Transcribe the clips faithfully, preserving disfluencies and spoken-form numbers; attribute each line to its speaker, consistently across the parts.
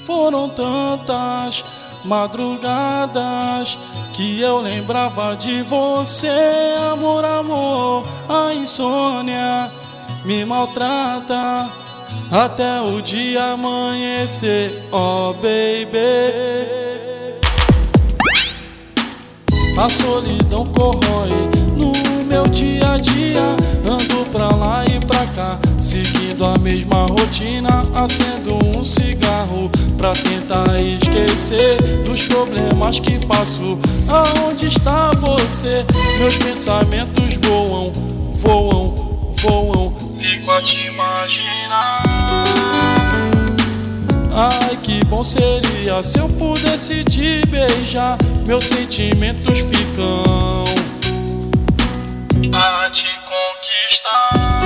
Speaker 1: Foram tantas madrugadas que eu lembrava de você. Amor, amor, a insônia me maltrata até o dia amanhecer. Oh, baby, a solidão corrói no meu dia a dia. Ando pra lá e pra cá, seguindo a mesma rotina, acendo um cigarro pra tentar esquecer dos problemas que passo. Aonde está você? Meus pensamentos voam, voam, voam. Fico a te imaginar. Ai, que bom seria se eu pudesse te beijar. Meus sentimentos ficam a te conquistar.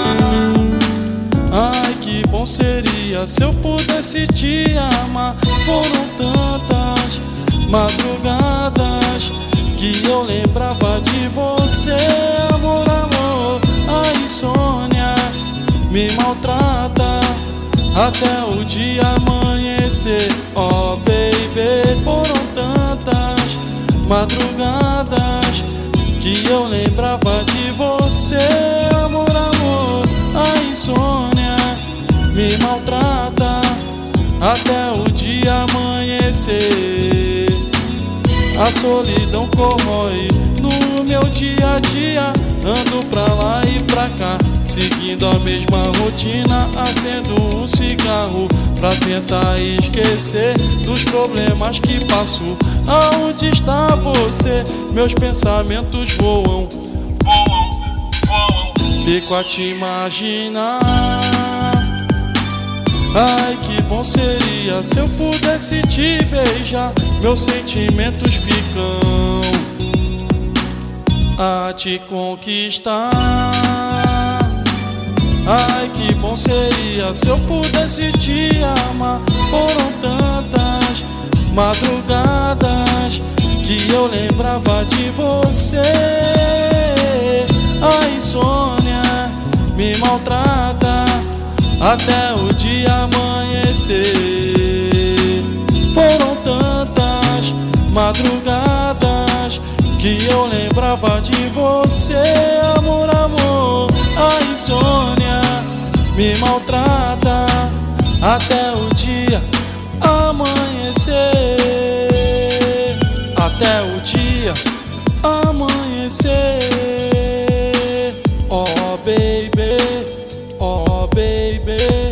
Speaker 1: Ai, que bom seria se eu pudesse te amar. Foram tantas madrugadas que eu lembrava de você. Amor, amor, a insônia me maltrata até o dia amanhecer. Oh, baby, foram tantas madrugadas que eu lembrava de você. Amor, amor, a insônia me maltrata até o dia amanhecer. A solidão corrói no meu dia a dia. Ando pra lá e pra cá, seguindo a mesma rotina, acendo um cigarro pra tentar esquecer dos problemas que passo. Aonde está você? Meus pensamentos voam, voam, voam. Fico a te imaginar. Ai, que bom seria se eu pudesse te beijar. Meus sentimentos ficam a te conquistar. Ai, que bom seria se eu pudesse te amar. Foram tantas madrugadas que eu lembrava de você. A insônia me maltrata até o dia amanhecer. Foram tantas madrugadas que eu lembrava de você. Amor, amor, a insônia me maltrata até o dia amanhecer. Até o dia amanhecer. Oh, baby, oh, baby.